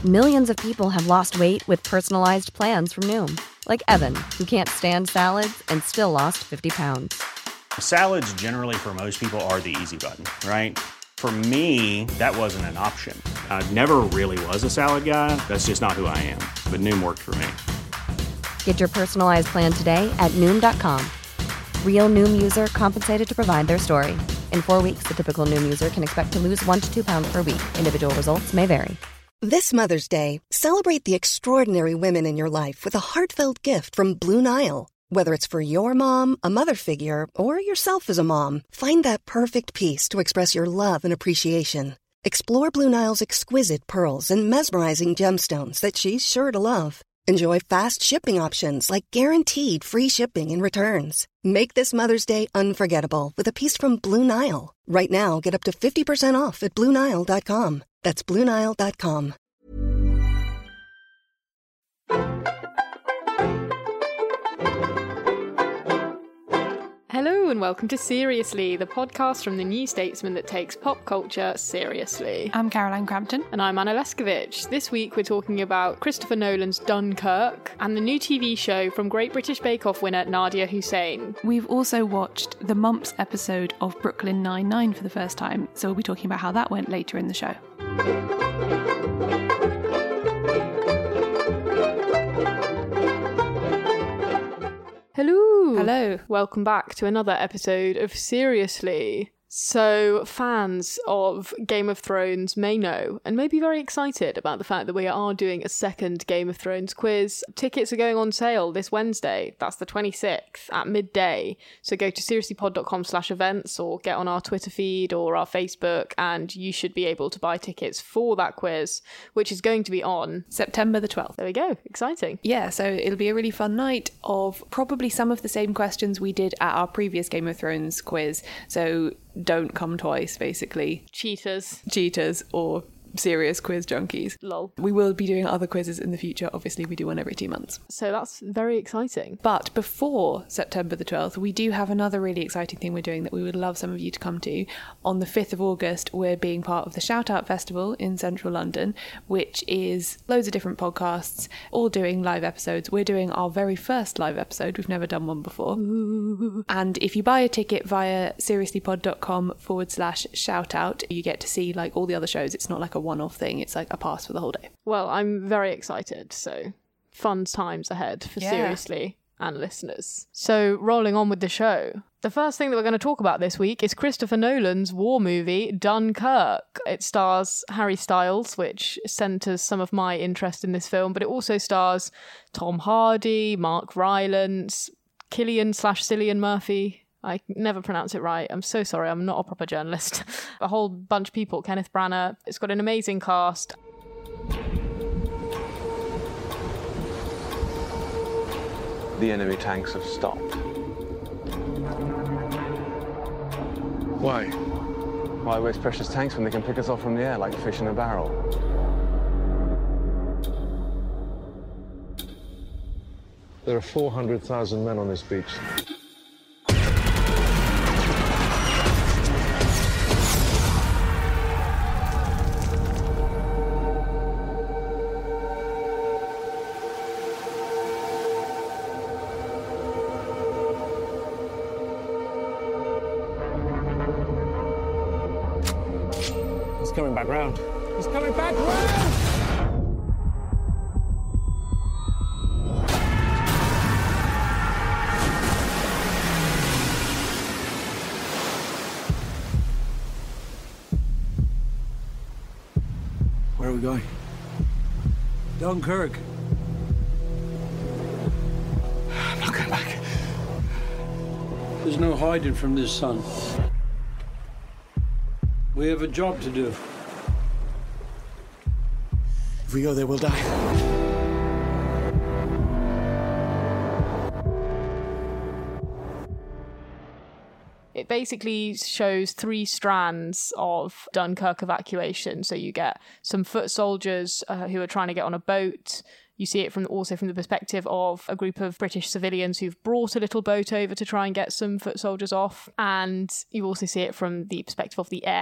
Millions of people have lost weight with personalized plans from Noom. Like Evan, who can't stand salads and still lost 50 pounds. Salads generally for most people are the easy button, right? For me, that wasn't an option. I never really was a salad guy. That's just not who I am. But Noom worked for me. Get your personalized plan today at Noom.com. Real Noom user compensated to provide their story. In 4 weeks, the typical Noom user can expect to lose 1 to 2 pounds per week. Individual results may vary. This Mother's Day, celebrate the extraordinary women in your life with a heartfelt gift from Blue Nile. Whether it's for your mom, a mother figure, or yourself as a mom, find that perfect piece to express your love and appreciation. Explore Blue Nile's exquisite pearls and mesmerizing gemstones that she's sure to love. Enjoy fast shipping options like guaranteed free shipping and returns. Make this Mother's Day unforgettable with a piece from Blue Nile. Right now, get up to 50% off at BlueNile.com. That's BlueNile.com. Hello and welcome to Seriously, the podcast from the New Statesman that takes pop culture seriously. I'm Caroline Crampton. And I'm Anna Leskovich. This week we're talking about Christopher Nolan's Dunkirk and the new TV show from Great British Bake Off winner Nadia Hussain. We've also watched the Mumps episode of Brooklyn Nine-Nine for the first time, so we'll be talking about how that went later in the show. Hello! Hello. Welcome back to another episode of Seriously. So, fans of Game of Thrones may know and may be very excited about the fact that we are doing a second Game of Thrones quiz. Tickets are going on sale this Wednesday. That's the 26th at midday. So go to seriouslypod.com/events or get on our Twitter feed or our Facebook and you should be able to buy tickets for that quiz, which is going to be on September the 12th. There we go. Exciting. Yeah, so it'll be a really fun night of probably some of the same questions we did at our previous Game of Thrones quiz. So don't come twice, basically. Cheaters or serious quiz junkies. Lol. We will be doing other quizzes in the future. Obviously, we do one every 2 months. So that's very exciting. But before September the 12th, we do have another really exciting thing we're doing that we would love some of you to come to. On the 5th of August, we're being part of the Shout Out Festival in central London, which is loads of different podcasts, all doing live episodes. We're doing our very first live episode. We've never done one before. Ooh. And if you buy a ticket via seriouslypod.com/shoutout, you get to see like all the other shows. It's not like a one-off thing, it's like a pass for the whole day. Well, I'm very excited, so fun times ahead for Seriously and listeners. So rolling on with the show, the first thing that we're going to talk about this week is Christopher Nolan's war movie Dunkirk. It stars Harry Styles, which centres some of my interest in this film, but it also stars Tom Hardy, Mark Rylance, Cillian Murphy. I never pronounce it right. I'm so sorry. I'm not a proper journalist. A whole bunch of people. Kenneth Branagh. It's got an amazing cast. The enemy tanks have stopped. Why? Why waste precious tanks when they can pick us off from the air like fish in a barrel? There are 400,000 men on this beach. He's coming back round. He's coming back round! Where are we going? Dunkirk. I'm not going back. There's no hiding from this sun. We have a job to do. If we go there, we'll die. It basically shows 3 strands of Dunkirk evacuation. So you get some foot soldiers who are trying to get on a boat. You see it also from the perspective of a group of British civilians who've brought a little boat over to try and get some foot soldiers off. And you also see it from the perspective of the air,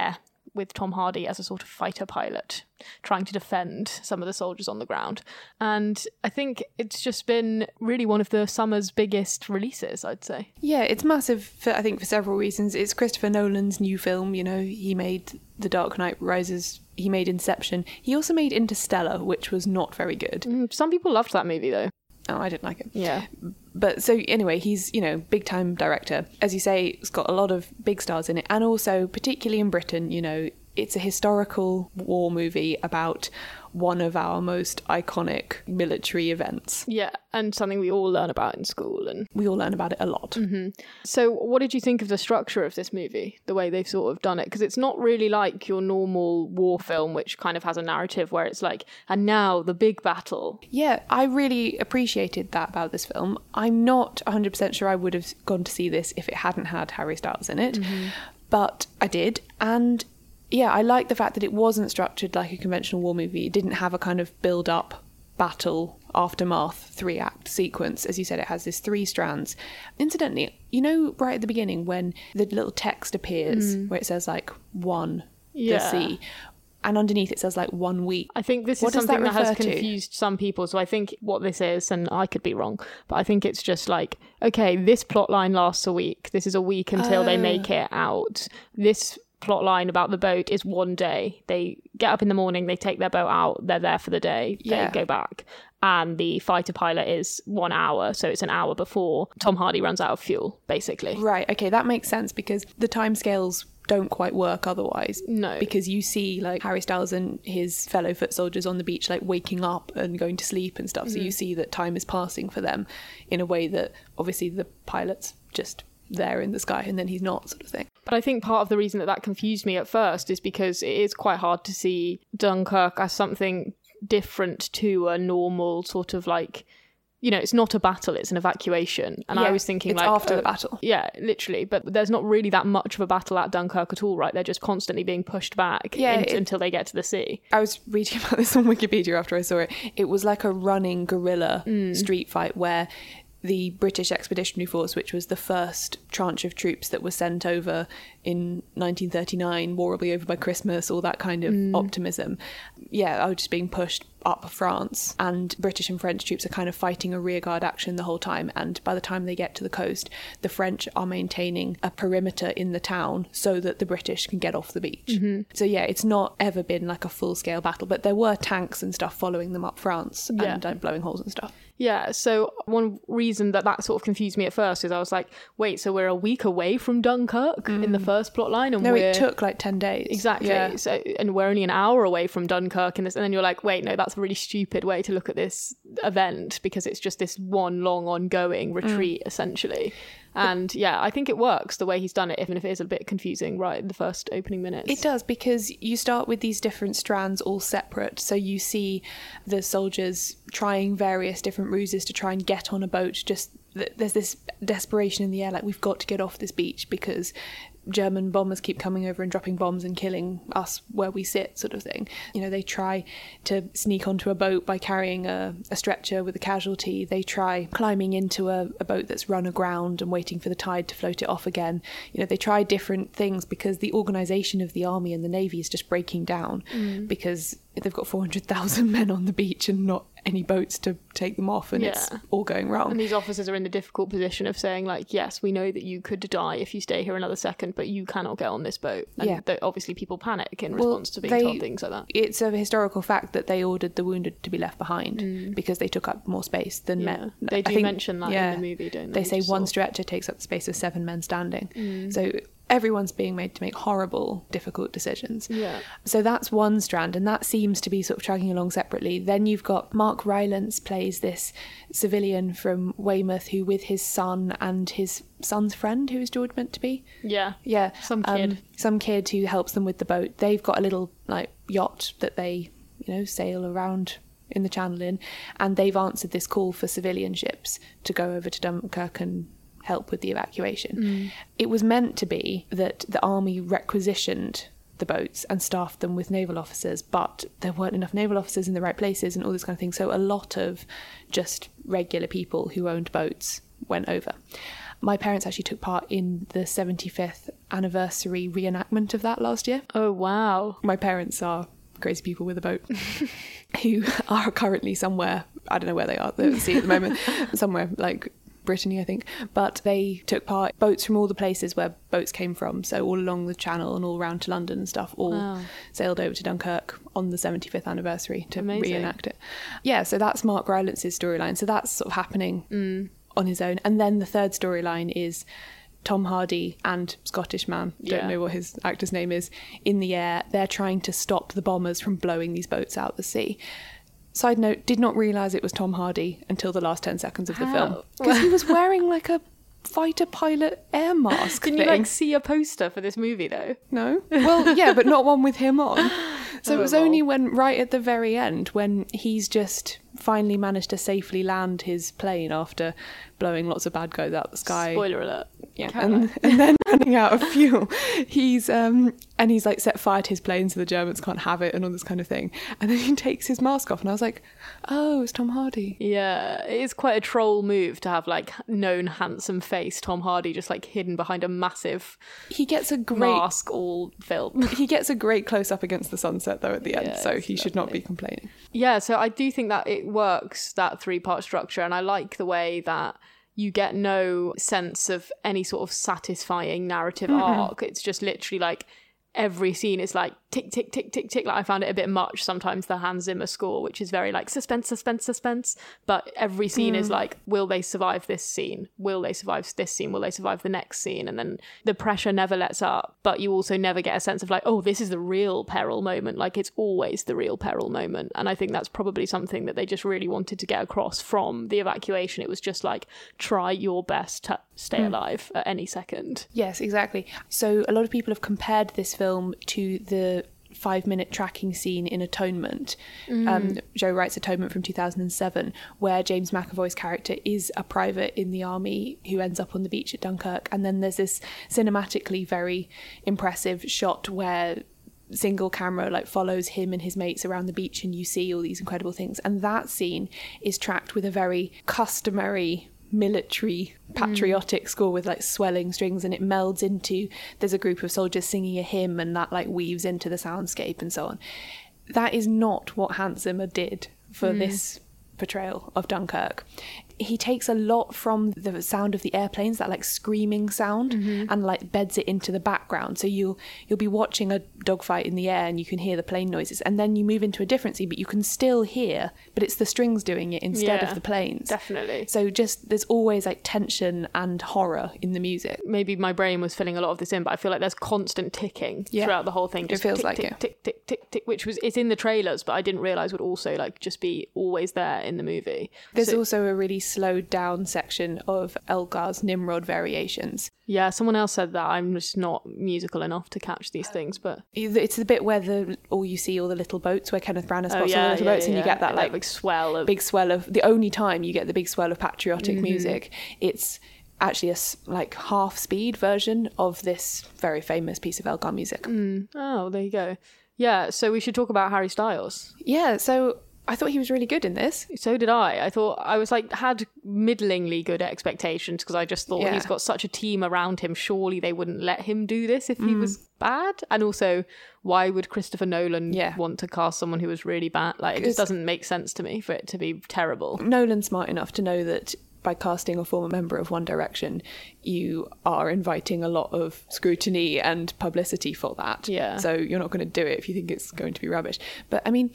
with Tom Hardy as a sort of fighter pilot, trying to defend some of the soldiers on the ground. And I think it's just been really one of the summer's biggest releases, I'd say. Yeah, it's massive, I think, for several reasons. It's Christopher Nolan's new film, you know, he made The Dark Knight Rises, he made Inception. He also made Interstellar, which was not very good. Some people loved that movie, though. Oh, I didn't like it. Yeah. But so anyway, he's, you know, big time director. As you say, it's got a lot of big stars in it. And also, particularly in Britain, you know, it's a historical war movie about one of our most iconic military events. Yeah, and something we all learn about in school. And we all learn about it a lot. Mm-hmm. So what did you think of the structure of this movie, the way they've sort of done it? Because it's not really like your normal war film, which kind of has a narrative where it's like, and now the big battle. Yeah, I really appreciated that about this film. I'm not 100% sure I would have gone to see this if it hadn't had Harry Styles in it, but I did. And yeah, I like the fact that it wasn't structured like a conventional war movie. It didn't have a kind of build-up, battle, aftermath, 3-act sequence. As you said, it has this 3 strands. Incidentally, you know, right at the beginning when the little text appears where it says like 1, the sea, and underneath it says like 1 week. I think this is something that has confused some people. So I think what this is, and I could be wrong, but I think it's just like, okay, this plot line lasts a week. This is a week until they make it out. This plot line about the boat is 1 day. They get up in the morning, they take their boat out, they're there for the day, they go back. And the fighter pilot is 1 hour, so it's an hour before Tom Hardy runs out of fuel, basically. Right, okay, that makes sense because the timescales don't quite work otherwise. No. Because you see like Harry Styles and his fellow foot soldiers on the beach like waking up and going to sleep and stuff. So you see that time is passing for them in a way that obviously the pilot's just there in the sky and then he's not, sort of thing. But I think part of the reason that confused me at first is because it is quite hard to see Dunkirk as something different to a normal sort of like, you know, it's not a battle, it's an evacuation. And I was thinking it's like after the battle. Yeah, literally. But there's not really that much of a battle at Dunkirk at all, right? They're just constantly being pushed back until they get to the sea. I was reading about this on Wikipedia after I saw it. It was like a running guerrilla street fight where the British Expeditionary Force, which was the first tranche of troops that were sent over in 1939, war will be over by Christmas, all that kind of optimism. Yeah, I was just being pushed up France, and British and French troops are kind of fighting a rearguard action the whole time, and by the time they get to the coast, the French are maintaining a perimeter in the town so that the British can get off the beach. So yeah, it's not ever been like a full-scale battle, but there were tanks and stuff following them up France and blowing holes and stuff. Yeah, so one reason that sort of confused me at first is I was like, wait, so we're a week away from Dunkirk in the first plot line? And it took like 10 days. Exactly. Yeah. So, and we're only an hour away from Dunkirk in this, and then you're like, wait, no, that's a really stupid way to look at this event because it's just this one long ongoing retreat, essentially. And yeah, I think it works the way he's done it, even if it is a bit confusing right in the first opening minutes. It does, because you start with these different strands all separate. So you see the soldiers trying various different ruses to try and get on a boat. Just there's this desperation in the air, like we've got to get off this beach because German bombers keep coming over and dropping bombs and killing us where we sit, sort of thing. You know, they try to sneak onto a boat by carrying a stretcher with a casualty. They try climbing into a boat that's run aground and waiting for the tide to float it off again. You know, they try different things because the organisation of the army and the navy is just breaking down because they've got 400,000 men on the beach and not any boats to take them off, and it's all going wrong. And these officers are in the difficult position of saying, like, yes, we know that you could die if you stay here another second, but you cannot get on this boat. And obviously people panic in response to being told things like that. It's a historical fact that they ordered the wounded to be left behind because they took up more space than men. They do mention that in the movie, don't they? They say one stretcher takes up the space of 7 men standing. So everyone's being made to make horrible, difficult decisions. Yeah. So that's one strand, and that seems to be sort of chugging along separately. Then you've got Mark Rylance plays this civilian from Weymouth who, with his son and his son's friend, who is George meant to be? Yeah. Some kid who helps them with the boat. They've got a little yacht that they, sail around in the Channel in, and they've answered this call for civilian ships to go over to Dunkirk and help with the evacuation. It was meant to be that the army requisitioned the boats and staffed them with naval officers, but there weren't enough naval officers in the right places and all this kind of thing. So a lot of just regular people who owned boats went over. My parents actually took part in the 75th anniversary reenactment of that last year. Oh, wow. My parents are crazy people with a boat who are currently somewhere, I don't know where they are, they're at sea at the moment, somewhere like Brittany, I think. But they took part, boats from all the places where boats came from, so all along the Channel and all around to London and stuff, all sailed over to Dunkirk on the 75th anniversary to reenact it. Yeah, so that's Mark Rylance's storyline. So that's sort of happening on his own. And then the third storyline is Tom Hardy and Scottish man, don't know what his actor's name is, in the air. They're trying to stop the bombers from blowing these boats out the sea. Side note, did not realise it was Tom Hardy until the last 10 seconds of the film. Because he was wearing like a fighter pilot air mask Didn't you like see a poster for this movie though? No. Well, yeah, but not one with him on. So it was only when, right at the very end, when he's just finally managed to safely land his plane after blowing lots of bad guys out the sky. Spoiler alert. Yeah, and then running out of fuel. He's like set fire to his plane so the Germans can't have it and all this kind of thing. And then he takes his mask off and I was like, oh, it's Tom Hardy. Yeah, it is quite a troll move to have like known handsome face Tom Hardy just like hidden behind a massive mask all film. He gets a great close up against the sunset though at the end, so he should not be complaining. Yeah, so I do think that it works, that 3-part structure, and I like the way that you get no sense of any sort of satisfying narrative arc. It's just literally like every scene is like tick, tick, tick, tick, tick. Like I found it a bit much sometimes, the Hans Zimmer score, which is very like suspense, suspense, suspense. But every scene is like, will they survive this scene? Will they survive this scene? Will they survive the next scene? And then the pressure never lets up, but you also never get a sense of like, oh, this is the real peril moment. Like it's always the real peril moment. And I think that's probably something that they just really wanted to get across from the evacuation. It was just like, try your best to stay alive at any second. Yes, exactly. So a lot of people have compared this film to the 5-minute tracking scene in Atonement, Joe Wright's Atonement from 2007, where James McAvoy's character is a private in the army who ends up on the beach at Dunkirk. And then there's this cinematically very impressive shot where single camera like follows him and his mates around the beach and you see all these incredible things. And that scene is tracked with a very customary military patriotic score with like swelling strings, and it melds into, there's a group of soldiers singing a hymn and that like weaves into the soundscape and so on. That is not what Hans Zimmer did for this portrayal of Dunkirk. He takes a lot from the sound of the airplanes, that like screaming sound, and like beds it into the background. So you'll be watching a dogfight in the air and you can hear the plane noises, and then you move into a different scene, but you can still hear, but it's the strings doing it instead of the planes. Definitely. So just there's always like tension and horror in the music. Maybe my brain was filling a lot of this in, but I feel like there's constant ticking throughout the whole thing. Just it feels tick, like tick, tick, tick, tick, tick, which it's in the trailers, but I didn't realise would also like just be always there in the movie. There's also a really slowed down section of Elgar's Nimrod variations. Yeah, someone else said that. I'm just not musical enough to catch these things, but it's the bit where you see all the little boats, where Kenneth Branagh spots all the little boats, and you get that like big swell of the only time you get the big swell of patriotic music. It's actually a like half speed version of this very famous piece of Elgar music. Oh, there you go. Yeah, so we should talk about Harry Styles. Yeah, so I thought he was really good in this. So did I. I thought I was like, had middlingly good expectations, because I just thought he's got such a team around him. Surely they wouldn't let him do this if he was bad. And also, why would Christopher Nolan want to cast someone who was really bad? Like, it just doesn't make sense to me for it to be terrible. Nolan's smart enough to know that by casting a former member of One Direction, you are inviting a lot of scrutiny and publicity for that. Yeah. So you're not going to do it if you think it's going to be rubbish. But I mean,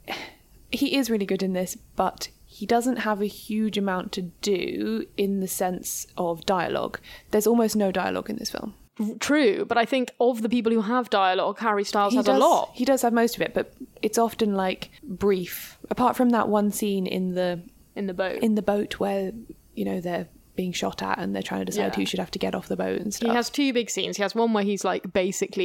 he is really good in this, but he doesn't have a huge amount to do in the sense of dialogue. There's almost no dialogue in this film. True, but I think of the people who have dialogue, Harry Styles has a lot. He does have most of it, but it's often like brief. Apart from that one scene in the boat where, you know, they're being shot at and they're trying to decide who should have to get off the boat and stuff. He has two big scenes. He has one where he's like basically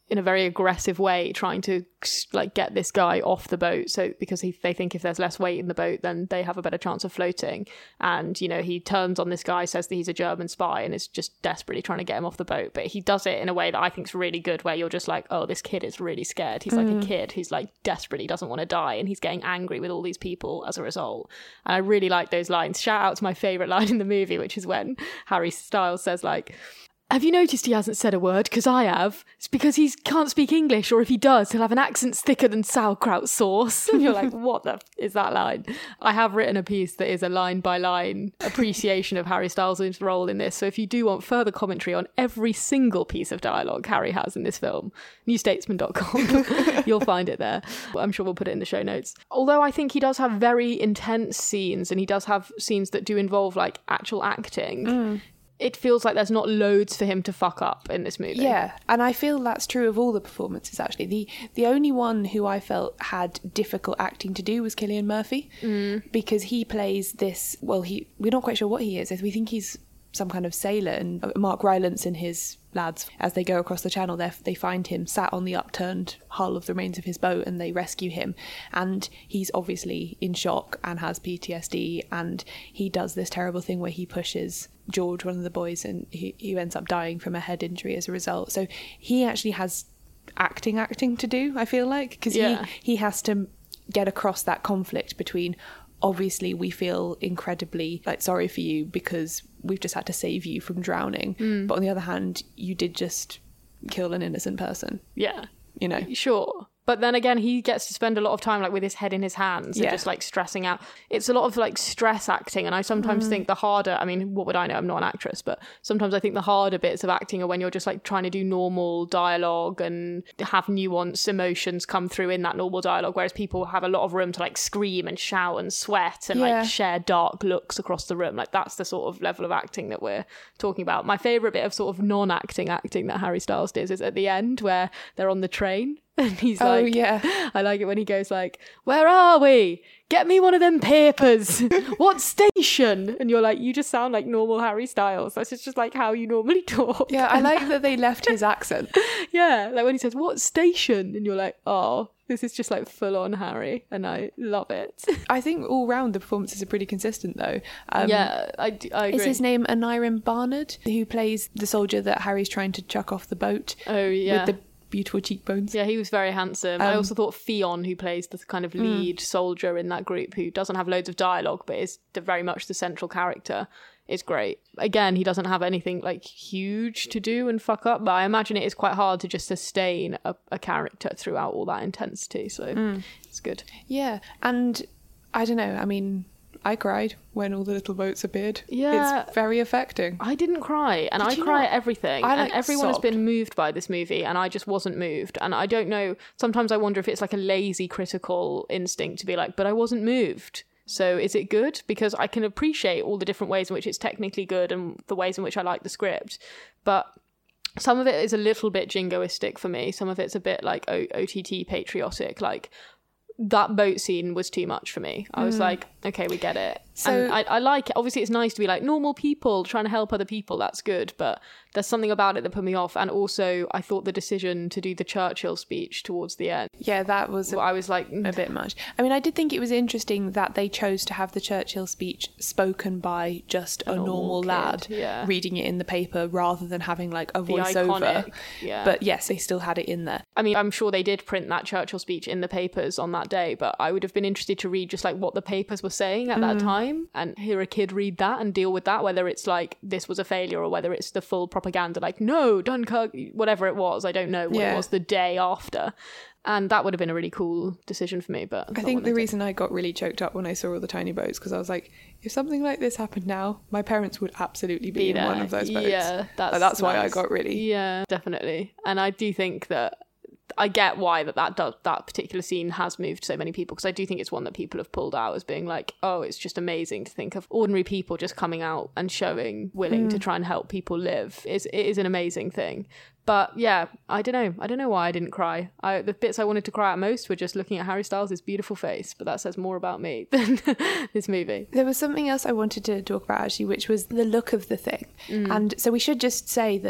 in a very aggressive way trying to like get this guy off the boat, so because they think if there's less weight in the boat then they have a better chance of floating. And you know, he turns on this guy, says that he's a German spy, and is just desperately trying to get him off the boat. But he does it in a way that I think is really good, where you're just like, oh, this kid is really scared. He's like a kid who's like desperately doesn't want to die, and he's getting angry with all these people as a result. And I really like those lines. Shout out to my favourite line in the movie, which is when Harry Styles says like, have you noticed he hasn't said a word? Because I have. It's because he can't speak English, or if he does, he'll have an accent thicker than sauerkraut sauce. And you're like, what the is that line? I have written a piece that is a line-by-line appreciation of Harry Styles' role in this. So if you do want further commentary on every single piece of dialogue Harry has in this film, newstatesman.com, you'll find it there. I'm sure we'll put it in the show notes. Although I think he does have very intense scenes, and he does have scenes that do involve like actual acting. It feels like there's not loads for him to fuck up in this movie. Yeah, and I feel that's true of all the performances, actually. The only one who I felt had difficult acting to do was Cillian Murphy, because he plays this, well, we're not quite sure what he is. We think he's some kind of sailor, and Mark Rylance and his lads, as they go across the channel, they find him sat on the upturned hull of the remains of his boat, and they rescue him, and he's obviously in shock and has PTSD, and he does this terrible thing where he pushes George, one of the boys, and he ends up dying from a head injury as a result. So he actually has acting to do, I feel like, because he has to get across that conflict between, obviously we feel incredibly like sorry for you because we've just had to save you from drowning, but on the other hand you did just kill an innocent person. Yeah, you know, sure. But then again, he gets to spend a lot of time like with his head in his hands and just like stressing out. It's a lot of like stress acting. And I sometimes think the harder, I mean, what would I know? I'm not an actress, but sometimes I think the harder bits of acting are when you're just like trying to do normal dialogue and have nuanced emotions come through in that normal dialogue. Whereas people have a lot of room to like scream and shout and sweat and like share dark looks across the room. Like that's the sort of level of acting that we're talking about. My favourite bit of sort of non-acting acting that Harry Styles does is at the end where they're on the train. And he's like, oh, yeah. I like it when he goes like, where are we? Get me one of them papers. What station? And you're like, you just sound like normal Harry Styles. That's just like how you normally talk. Yeah, I like that they left his accent. Yeah, like when he says, what station? And you're like, oh, this is just like full on Harry. And I love it. I think all round the performances are pretty consistent though. Yeah, I agree. Is his name Anirim Barnard, who plays the soldier that Harry's trying to chuck off the boat? Oh, yeah. With the beautiful cheekbones. Yeah, he was very handsome. I also thought Fionn, who plays the kind of lead soldier in that group, who doesn't have loads of dialogue but is very much the central character, is great. Again, he doesn't have anything like huge to do and fuck up, but I imagine it is quite hard to just sustain a character throughout all that intensity, so it's good. Yeah, and I don't know, I mean, I cried when all the little boats appeared. Yeah. It's very affecting. I didn't cry, and I cry at everything. And everyone sobbed. has been moved by this movie, and I just wasn't moved. And I don't know, sometimes I wonder if it's like a lazy critical instinct to be like, but I wasn't moved. So is it good? Because I can appreciate all the different ways in which it's technically good and the ways in which I like the script. But some of it is a little bit jingoistic for me. Some of it's a bit like OTT patriotic, like that boat scene was too much for me. I was like, okay, we get it. So, and I like it. Obviously, it's nice to be like normal people trying to help other people. That's good. But there's something about it that put me off. And also, I thought the decision to do the Churchill speech towards the end. Yeah, that was I was like a bit much. I mean, I did think it was interesting that they chose to have the Churchill speech spoken by just a normal lad reading it in the paper rather than having like a voiceover. But yes, they still had it in there. I mean, I'm sure they did print that Churchill speech in the papers on that day, but I would have been interested to read just like what the papers were saying at that time and hear a kid read that and deal with that, whether it's like this was a failure or whether it's the full propaganda, like no, Dunkirk, whatever it was. I don't know what it was the day after. And that would have been a really cool decision for me. But I think the reason I got really choked up when I saw all the tiny boats, because I was like, if something like this happened now, my parents would absolutely be in one of those boats. Yeah, that's why I got really... Yeah, definitely. And I do think that I get why that particular scene has moved so many people, because I do think it's one that people have pulled out as being like, oh, it's just amazing to think of ordinary people just coming out and showing willing to try and help people live. It is an amazing thing. But yeah, I don't know why I didn't cry. The bits I wanted to cry at most were just looking at Harry Styles' beautiful face, but that says more about me than this movie. There was something else I wanted to talk about actually, which was the look of the thing. And so we should just say that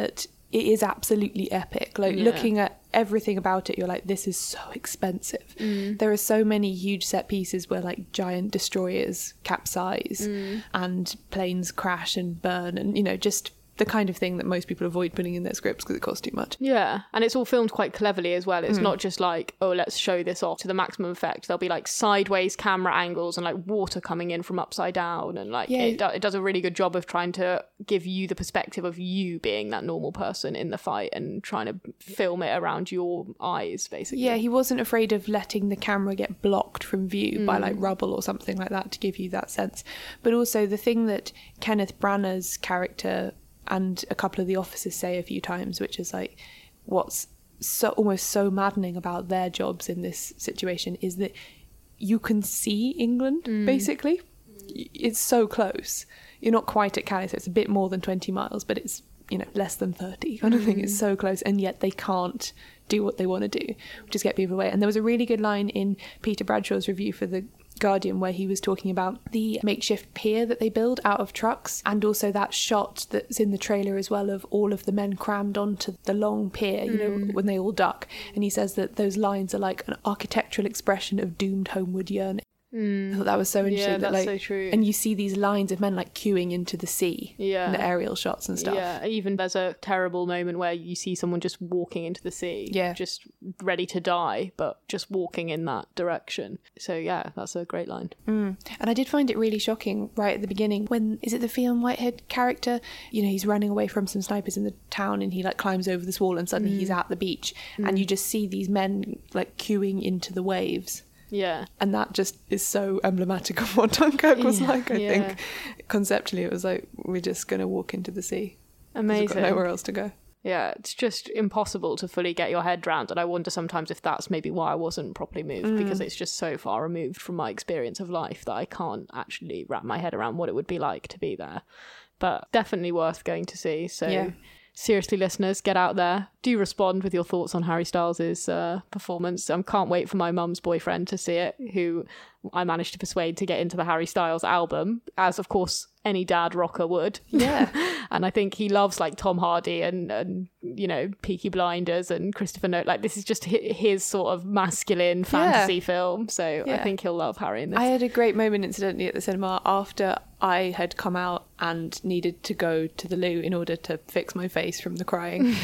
it is absolutely epic. Like looking at everything about it, you're like, this is so expensive. There are so many huge set pieces where like giant destroyers capsize and planes crash and burn, and, you know, just the kind of thing that most people avoid putting in their scripts because it costs too much. Yeah, and it's all filmed quite cleverly as well. It's not just like, oh, let's show this off to the maximum effect. There'll be like sideways camera angles and like water coming in from upside down, and like it does a really good job of trying to give you the perspective of you being that normal person in the fight and trying to film it around your eyes, basically. Yeah, he wasn't afraid of letting the camera get blocked from view by like rubble or something like that to give you that sense. But also the thing that Kenneth Branagh's character and a couple of the officers say a few times, which is like what's so almost so maddening about their jobs in this situation, is that you can see England, basically. It's so close. You're not quite at Calais, so it's a bit more than 20 miles, but it's, you know, less than 30 kind of thing. It's so close, and yet they can't do what they want to do, which is get people away. And there was a really good line in Peter Bradshaw's review for The Guardian where he was talking about the makeshift pier that they build out of trucks, and also that shot that's in the trailer as well of all of the men crammed onto the long pier, you know, when they all duck. And he says that those lines are like an architectural expression of doomed homeward yearning. I thought that was so interesting. Yeah, that's like, so true. And you see these lines of men like queuing into the sea, Yeah. and the aerial shots and stuff. Yeah, even there's a terrible moment where you see someone just walking into the sea, just ready to die, but just walking in that direction. So yeah, that's a great line. And I did find it really shocking right at the beginning when, is it the Fionn Whitehead character? You know, he's running away from some snipers in the town and he like climbs over this wall and suddenly he's at the beach and you just see these men like queuing into the waves. Yeah. And that just is so emblematic of what Dunkirk was like, I think. Conceptually, it was like, we're just going to walk into the sea. Amazing. We've got nowhere else to go. Yeah, it's just impossible to fully get your head around. And I wonder sometimes if that's maybe why I wasn't properly moved, because it's just so far removed from my experience of life that I can't actually wrap my head around what it would be like to be there. But definitely worth going to see. So seriously, listeners, get out there. Do respond with your thoughts on Harry Styles' performance. I can't wait for my mum's boyfriend to see it, who I managed to persuade to get into the Harry Styles album, as of course any dad rocker would. Yeah. And I think he loves like Tom Hardy and you know, Peaky Blinders and Christopher Nolan. Like, this is just his sort of masculine fantasy film. So I think he'll love Harry in this. I had a great moment, incidentally, at the cinema after I had come out and needed to go to the loo in order to fix my face from the crying.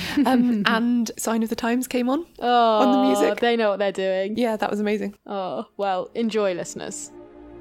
And Sign of the Times came on the music. They know what they're doing. Yeah, that was amazing. Oh, well, enjoy, listeners.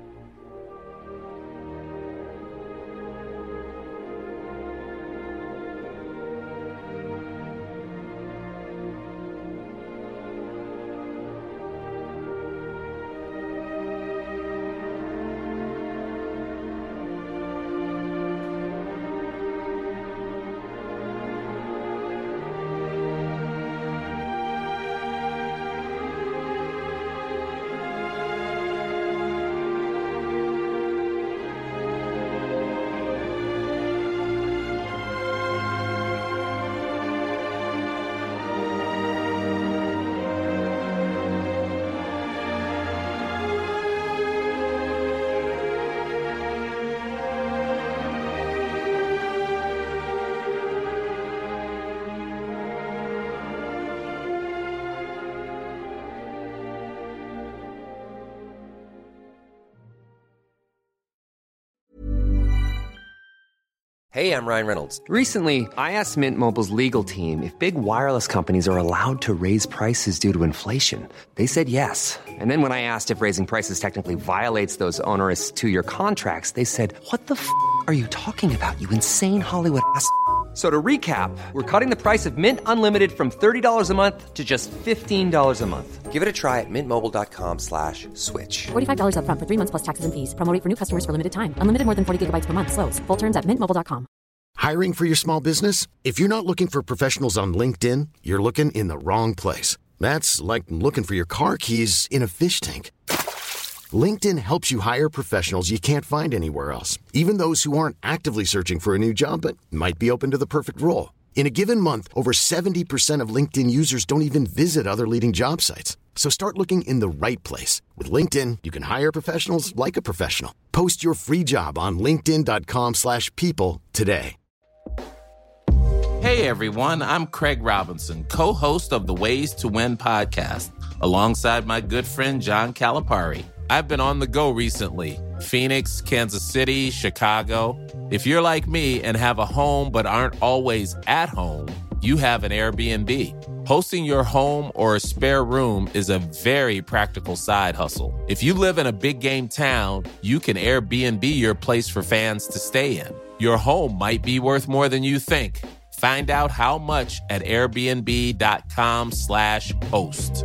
Hey, I'm Ryan Reynolds. Recently, I asked Mint Mobile's legal team if big wireless companies are allowed to raise prices due to inflation. They said yes. And then when I asked if raising prices technically violates those onerous two-year contracts, they said, "What the f*** are you talking about, you insane Hollywood ass?" So to recap, we're cutting the price of Mint Unlimited from $30 a month to just $15 a month. Give it a try at mintmobile.com/switch. $45 up front for 3 months plus taxes and fees. Promo rate for new customers for limited time. Unlimited more than 40 gigabytes per month. Slows full terms at mintmobile.com. Hiring for your small business? If you're not looking for professionals on LinkedIn, you're looking in the wrong place. That's like looking for your car keys in a fish tank. LinkedIn helps you hire professionals you can't find anywhere else, even those who aren't actively searching for a new job but might be open to the perfect role. In a given month, over 70% of LinkedIn users don't even visit other leading job sites. So start looking in the right place. With LinkedIn, you can hire professionals like a professional. Post your free job on linkedin.com/people today. Hey everyone, I'm Craig Robinson, co-host of the Ways to Win podcast, alongside my good friend John Calipari. I've been on the go recently. Phoenix, Kansas City, Chicago. If you're like me and have a home but aren't always at home, you have an Airbnb. Hosting your home or a spare room is a very practical side hustle. If you live in a big game town, you can Airbnb your place for fans to stay in. Your home might be worth more than you think. Find out how much at airbnb.com/host.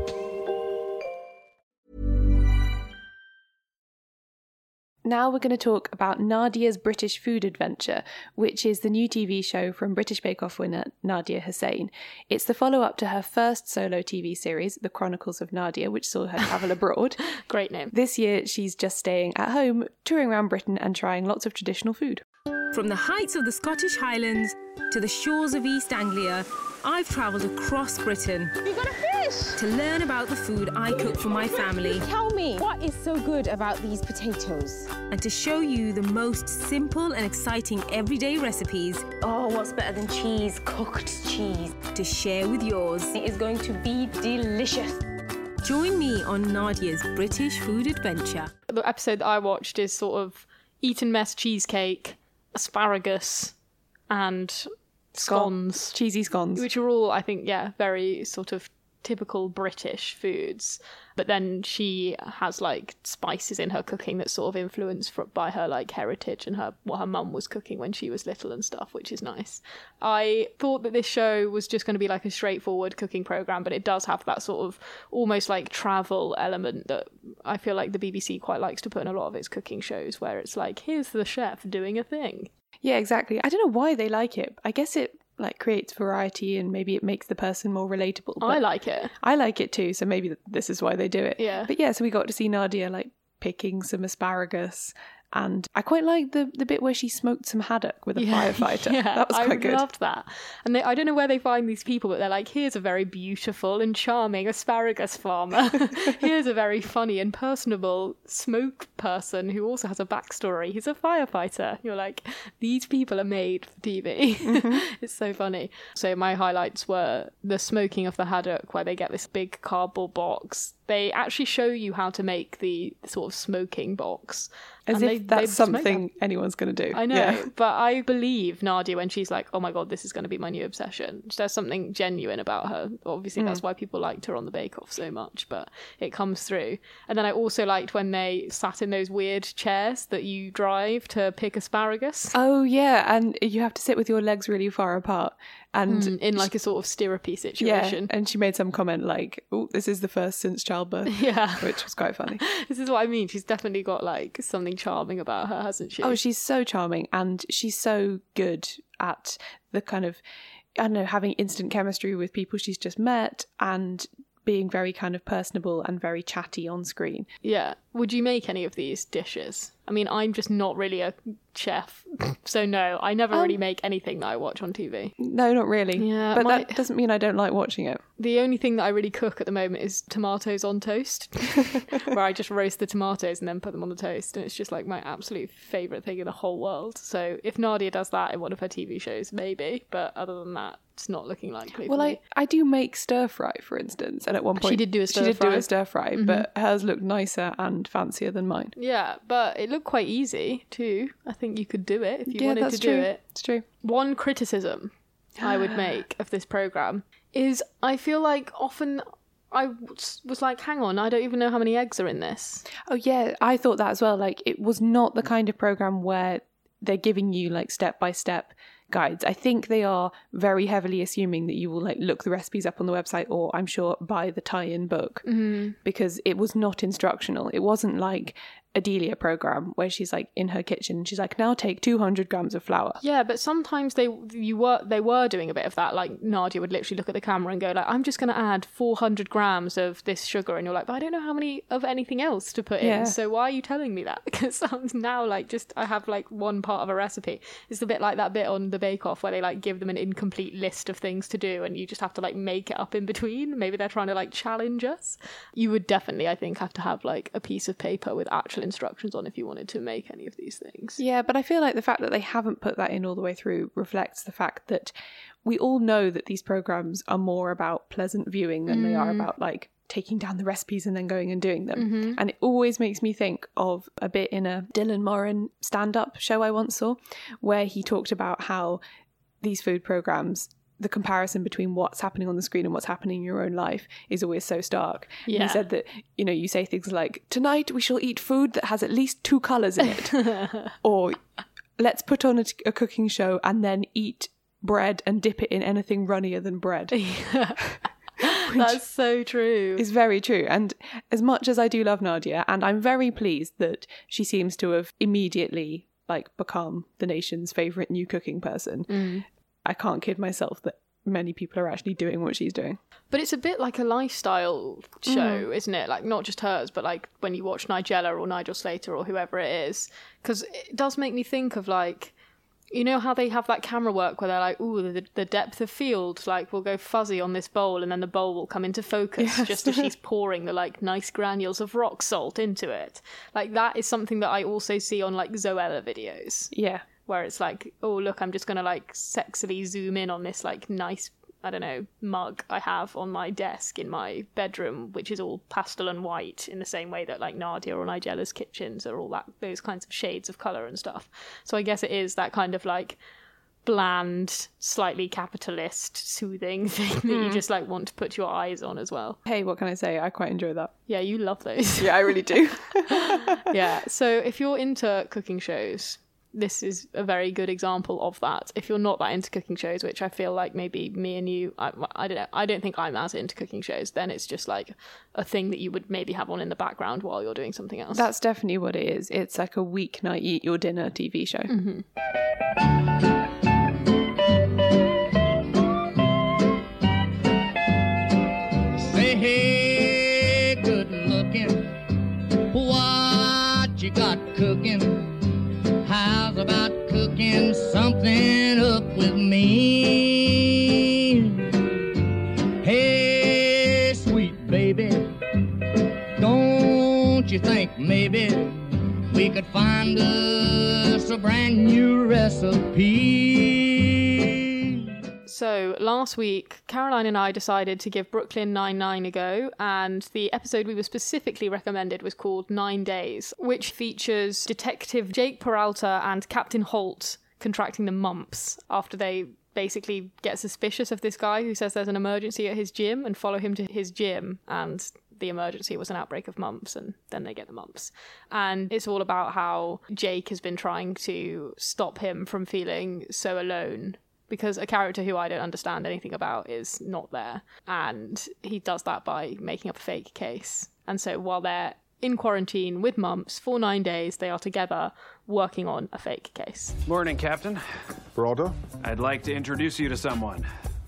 Now we're going to talk about Nadia's British Food Adventure, which is the new TV show from British Bake Off winner Nadia Hussain. It's the follow-up to her first solo TV series, The Chronicles of Nadia, which saw her travel abroad. Great name. This year, she's just staying at home, touring around Britain and trying lots of traditional food. From the heights of the Scottish Highlands to the shores of East Anglia, I've travelled across Britain. You got a fish! To learn about the food I cook for my family. Tell me, what is so good about these potatoes? And to show you the most simple and exciting everyday recipes. Oh, what's better than cheese? Cooked cheese. To share with yours. It is going to be delicious. Join me on Nadia's British Food Adventure. The episode that I watched is sort of Eton Mess cheesecake, asparagus, and scones. Cheesy scones. Which are all, I think, very sort of typical British foods. But then she has like spices in her cooking that's sort of influenced by her like heritage and what her mum was cooking when she was little and stuff, which is nice. I thought that this show was just going to be like a straightforward cooking program, but it does have that sort of almost like travel element that I feel like the BBC quite likes to put in a lot of its cooking shows, where it's like, here's the chef doing a thing. Yeah, exactly. I don't know why they like it. I guess it like creates variety and maybe it makes the person more relatable. I like it. I like it too, so maybe this is why they do it. Yeah. But yeah, so we got to see Nadia like picking some asparagus, and I quite liked the bit where she smoked some haddock with a firefighter. Yeah, that was quite good. I loved that. And I don't know where they find these people, but they're like, here's a very beautiful and charming asparagus farmer. Here's a very funny and personable smoke person who also has a backstory. He's a firefighter. You're like, these people are made for TV. Mm-hmm. It's so funny. So my highlights were the smoking of the haddock, where they get this big cardboard box. They actually show you how to make the sort of smoking box. As if that's something anyone's going to do. I know, yeah. But I believe Nadia when she's like, oh my God, this is going to be my new obsession. There's something genuine about her. Obviously, that's why people liked her on the Bake Off so much, but it comes through. And then I also liked when they sat in those weird chairs that you drive to pick asparagus. Oh, yeah, and you have to sit with your legs really far apart. And in like a sort of stirrupy situation. Yeah, and she made some comment like, oh, this is the first since childbirth. Yeah. Which was quite funny. This is what I mean. She's definitely got like something charming about her, hasn't she? Oh, she's so charming, and she's so good at the kind of, I don't know, having instant chemistry with people she's just met and being very kind of personable and very chatty on screen. Yeah. Would you make any of these dishes? I mean, I'm just not really a chef, so no, I never really make anything that I watch on TV. No, not really. Yeah, but that doesn't mean I don't like watching it. The only thing that I really cook at the moment is tomatoes on toast, where I just roast the tomatoes and then put them on the toast, and it's just like my absolute favourite thing in the whole world. So if Nadia does that in one of her TV shows, maybe, but other than that, it's not looking likely. Well, for me. I do make stir fry, for instance, and at one point she did do a stir fry, but hers looked nicer and fancier than mine. Yeah, but it looked quite easy too. I think you could do it if you wanted to do it. It's true. One criticism I would make of this programme is I feel like often I was like, hang on, I don't even know how many eggs are in this. Oh yeah, I thought that as well. Like, it was not the kind of programme where they're giving you like step-by-step guides. I think they are very heavily assuming that you will like look the recipes up on the website, or I'm sure buy the tie-in book, because it was not instructional. It wasn't like a Delia program where she's like in her kitchen and she's like, now take 200 grams of flour. Yeah, but sometimes they were doing a bit of that. Like Nadia would literally look at the camera and go like, I'm just going to add 400 grams of this sugar, and you're like, but I don't know how many of anything else to put in, so why are you telling me that? Because I'm now like, just I have like one part of a recipe. It's a bit like that bit on the Bake Off where they like give them an incomplete list of things to do and you just have to like make it up in between. Maybe they're trying to like challenge us. You would definitely, I think, have to have like a piece of paper with actual instructions on if you wanted to make any of these things. Yeah, but I feel like the fact that they haven't put that in all the way through reflects the fact that we all know that these programs are more about pleasant viewing than they are about like taking down the recipes and then going and doing them. And it always makes me think of a bit in a Dylan Moran stand-up show I once saw, where he talked about how these food programs, the comparison between what's happening on the screen and what's happening in your own life is always so stark. Yeah. And he said that, you know, you say things like, tonight we shall eat food that has at least 2 colours in it. Or let's put on a cooking show and then eat bread and dip it in anything runnier than bread. That's so true. It's very true. And as much as I do love Nadia, and I'm very pleased that she seems to have immediately like become the nation's favourite new cooking person, I can't kid myself that many people are actually doing what she's doing. But it's a bit like a lifestyle show, isn't it? Like, not just hers, but like when you watch Nigella or Nigel Slater or whoever it is. Because it does make me think of like, you know how they have that camera work where they're like, ooh, the depth of field, like, will go fuzzy on this bowl and then the bowl will come into focus just as she's pouring the, like, nice granules of rock salt into it. Like, that is something that I also see on, like, Zoella videos. Yeah. Where it's like, oh, look, I'm just going to, like, sexily zoom in on this, like, nice, I don't know, mug I have on my desk in my bedroom, which is all pastel and white in the same way that like Nadia or Nigella's kitchens are all that, those kinds of shades of colour and stuff. So I guess it is that kind of like bland, slightly capitalist, soothing thing that you just like want to put your eyes on as well. Hey, what can I say? I quite enjoy that. Yeah, you love those. Yeah, I really do. Yeah, so if you're into cooking shows, this is a very good example of that. If you're not that into cooking shows, which I feel like maybe me and you, I don't know, I don't think I'm as into cooking shows, then it's just like a thing that you would maybe have on in the background while you're doing something else. That's definitely what it is. It's like a weeknight eat your dinner TV show. Say, hey, good looking, what you got cooking? How's about cooking something up with me? Hey, sweet baby, don't you think maybe we could find us a brand new recipe? So last week, Caroline and I decided to give Brooklyn Nine-Nine a go, and the episode we were specifically recommended was called 9 Days, which features Detective Jake Peralta and Captain Holt contracting the mumps after they basically get suspicious of this guy who says there's an emergency at his gym and follow him to his gym, and the emergency was an outbreak of mumps, and then they get the mumps. And it's all about how Jake has been trying to stop him from feeling so alone, because a character who I don't understand anything about is not there. And he does that by making up a fake case. And so while they're in quarantine with mumps for 9 days, they are together working on a fake case. Morning, Captain. Peralta? I'd like to introduce you to someone.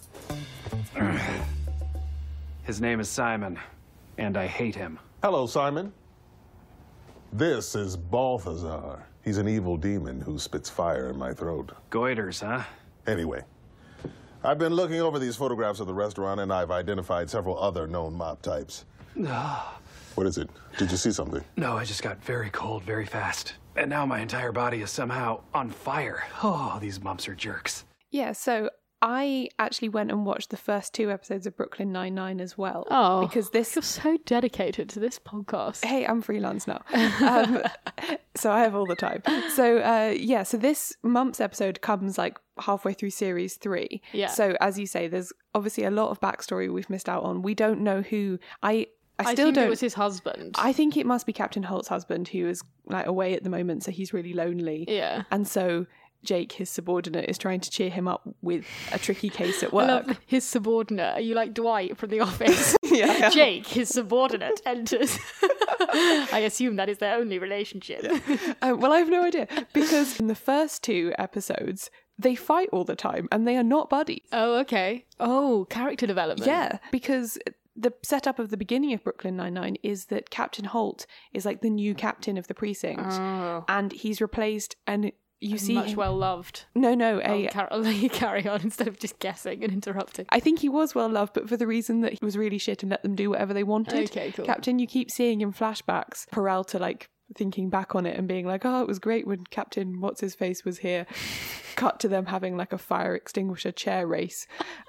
His name is Simon, and I hate him. Hello, Simon. This is Balthazar. He's an evil demon who spits fire in my throat. Goiters, huh? Anyway, I've been looking over these photographs of the restaurant, and I've identified several other known mob types. What is it? Did you see something? No, I just got very cold very fast. And now my entire body is somehow on fire. Oh, these mumps are jerks. Yeah, so I actually went and watched the first 2 episodes of Brooklyn Nine-Nine as well. Oh, because this... You're so dedicated to this podcast. Hey, I'm freelance now. So I have all the time. So, so this mumps episode comes like halfway through series 3. Yeah. So as you say, there's obviously a lot of backstory we've missed out on. We don't know who... I still think don't... it was his husband. I think it must be Captain Holt's husband, who is like away at the moment, so he's really lonely. Yeah. And so Jake, his subordinate, is trying to cheer him up with a tricky case at I work. love his subordinate. Are you like Dwight from The Office? Yeah. Jake, his subordinate, enters. I assume that is their only relationship. Well, I have no idea, because in the first 2 episodes, they fight all the time and they are not buddies. Oh, okay. Oh, character development. Yeah, because the setup of the beginning of Brooklyn Nine-Nine is that Captain Holt is like the new captain of the precinct, and he's replaced, and you see much him... well loved. No. I'll let you carry on instead of just guessing and interrupting. I think he was well loved, but for the reason that he was really shit and let them do whatever they wanted. Okay, cool. Captain, you keep seeing in flashbacks Peralta like thinking back on it and being like, oh, it was great when Captain What's-His-Face was here. Cut to them having like a fire extinguisher chair race.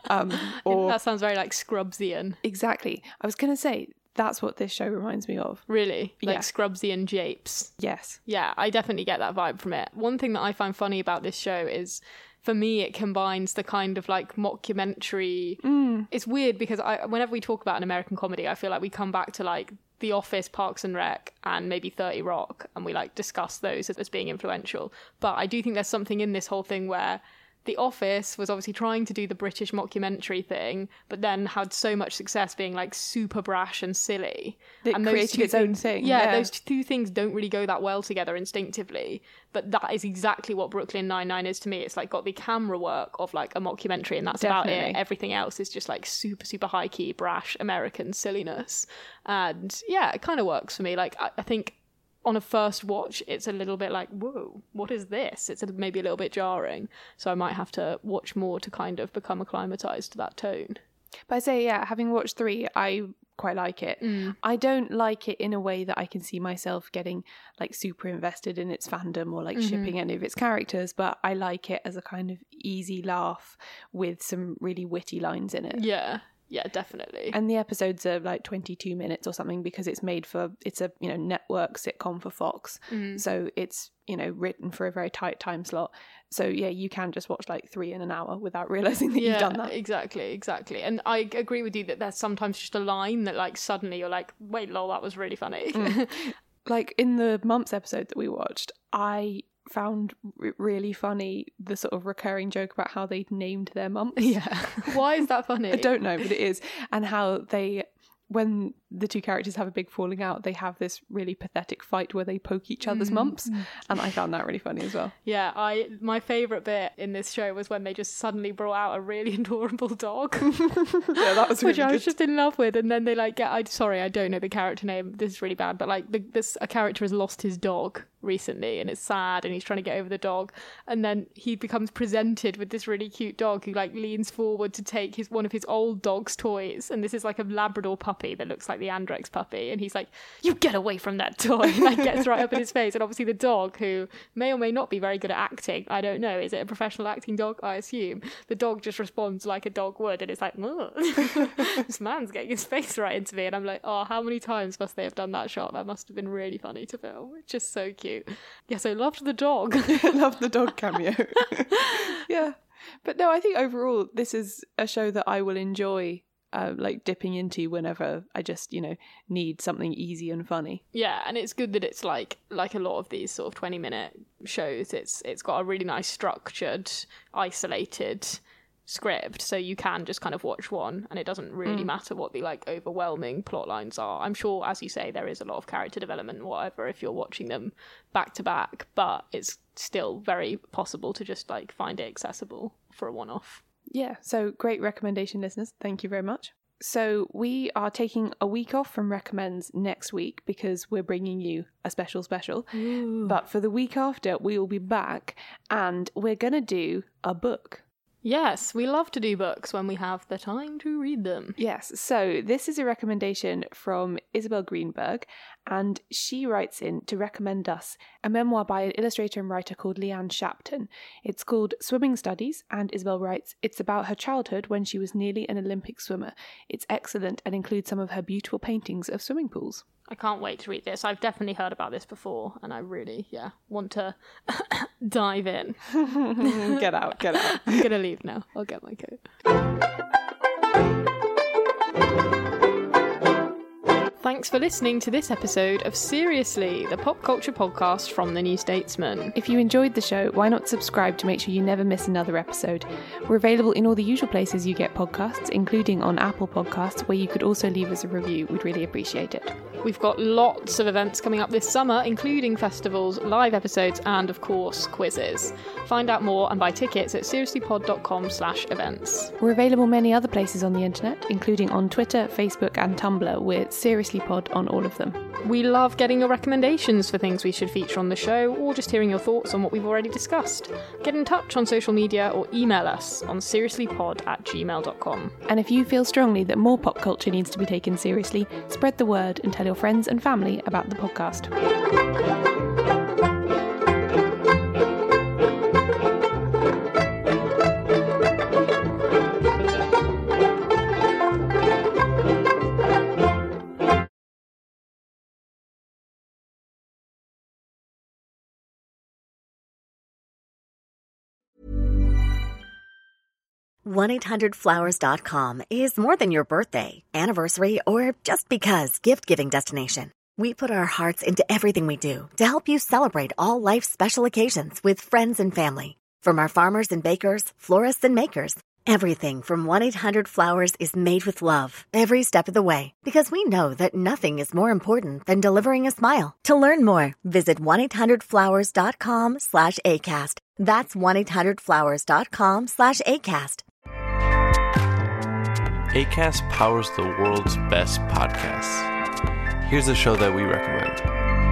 Or that sounds very like Scrubsian. Exactly. I was going to say, that's what this show reminds me of. Really? Like Yeah. Scrubsian japes. Yes. Yeah, I definitely get that vibe from it. One thing that I find funny about this show is, for me, it combines the kind of like mockumentary. It's weird because whenever we talk about an American comedy, I feel like we come back to like The Office, Parks and Rec, and maybe 30 Rock, and we like discuss those as being influential. But I do think there's something in this whole thing where The Office was obviously trying to do the British mockumentary thing, but then had so much success being like super brash and silly. It and created its own thing. Yeah, those two things don't really go that well together instinctively. But that is exactly what Brooklyn Nine-Nine is to me. It's like got the camera work of like a mockumentary, and that's about Definitely. it. Everything else is just like super, super high-key, brash American silliness. And yeah, it kind of works for me. Like, I think on a first watch, it's a little bit like, whoa, what is this? It's maybe a little bit jarring. So I might have to watch more to kind of become acclimatized to that tone. But I say, yeah, having watched 3, I quite like it. I don't like it in a way that I can see myself getting like super invested in its fandom or like shipping any of its characters, but I like it as a kind of easy laugh with some really witty lines in it. Yeah, definitely. And the episodes are like 22 minutes or something because it's a network sitcom for Fox. So it's, written for a very tight time slot. So yeah, you can just watch like 3 in an hour without realizing that you've done that. Exactly. And I agree with you that there's sometimes just a line that like suddenly you're like, wait, lol, that was really funny. Like in the Mumps episode that we watched, I found really funny the sort of recurring joke about how they'd named their mumps. Yeah. Why is that funny? I don't know, but it is. And how when the two characters have a big falling out, they have this really pathetic fight where they poke each other's mumps. And I found that really funny as well. Yeah, my favourite bit in this show was when they just suddenly brought out a really adorable dog. Yeah, that was really Which I was just in love with. And then they like I don't know the character name. This is really bad. But like a character has lost his dog recently and it's sad and he's trying to get over the dog. And then he becomes presented with this really cute dog who like leans forward to take one of his old dog's toys. And this is like a Labrador puppy that looks like the Andrex puppy, and he's like, you get away from that toy, and like gets right up in his face. And obviously the dog, who may or may not be very good at acting, I don't know, is it a professional acting dog? I assume the dog just responds like a dog would, and it's like, this man's getting his face right into me. And I'm like, oh, how many times must they have done that shot? That must have been really funny to film. It's just so cute. Yes, I loved the dog. Loved the dog cameo. Yeah, but no, I think overall this is a show that I will enjoy like dipping into whenever I just, need something easy and funny. Yeah, and it's good that it's like a lot of these sort of 20-minute shows. It's got a really nice structured, isolated script, so you can just kind of watch one and it doesn't really matter what the like overwhelming plot lines are. I'm sure, as you say, there is a lot of character development and whatever if you're watching them back to back, but it's still very possible to just like find it accessible for a one-off. Yeah, so great recommendation, listeners. Thank you very much. So we are taking a week off from Recommends next week because we're bringing you a special. Ooh. But for the week after, we will be back and we're going to do a book. Yes, we love to do books when we have the time to read them. Yes, so this is a recommendation from Isabel Greenberg, and she writes in to recommend us a memoir by an illustrator and writer called Leanne Shapton. It's called Swimming Studies, and Isabel writes, it's about her childhood when she was nearly an Olympic swimmer. It's excellent and includes some of her beautiful paintings of swimming pools. I can't wait to read this. I've definitely heard about this before, and I really, want to dive in. Get out. I'm going to leave now. I'll get my coat. Thanks for listening to this episode of Seriously, the pop culture podcast from The New Statesman. If you enjoyed the show, why not subscribe to make sure you never miss another episode? We're available in all the usual places you get podcasts, including on Apple Podcasts, where you could also leave us a review. We'd really appreciate it. We've got lots of events coming up this summer, including festivals, live episodes, and of course, quizzes. Find out more and buy tickets at seriouslypod.com/events. We're available many other places on the internet, including on Twitter, Facebook, and Tumblr. We're Seriously Pod on all of them. We love getting your recommendations for things we should feature on the show, or just hearing your thoughts on what we've already discussed. Get in touch on social media or email us on seriouslypod@gmail.com. And if you feel strongly that more pop culture needs to be taken seriously, spread the word and tell your friends and family about the podcast. $1-800-Flowers.com is more than your birthday, anniversary, or just because gift-giving destination. We put our hearts into everything we do to help you celebrate all life's special occasions with friends and family. From our farmers and bakers, florists and makers, everything from 1-800-Flowers is made with love every step of the way, because we know that nothing is more important than delivering a smile. To learn more, visit 1-800-Flowers.com/ACAST. That's 1-800-Flowers.com/ACAST. Acast powers the world's best podcasts. Here's a show that we recommend.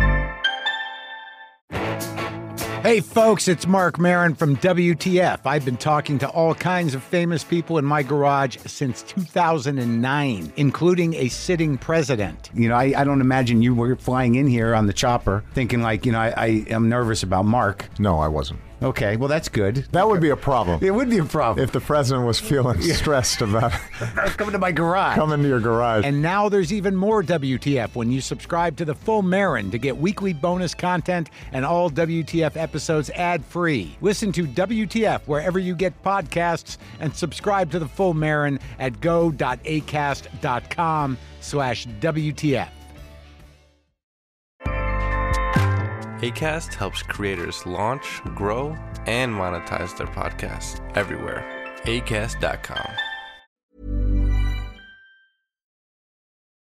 Hey folks, it's Mark Maron from WTF. I've been talking to all kinds of famous people in my garage since 2009, including a sitting president. You know, I don't imagine you were flying in here on the chopper thinking like, you know, I am nervous about Mark. No, I wasn't. Okay, well, that's good. That would be a problem. It would be a problem. If the president was feeling stressed about coming to my garage. Coming to your garage. And now there's even more WTF when you subscribe to the Full Marin to get weekly bonus content and all WTF episodes ad-free. Listen to WTF wherever you get podcasts and subscribe to the Full Marin at go.acast.com/WTF. Acast helps creators launch, grow, and monetize their podcasts everywhere. Acast.com.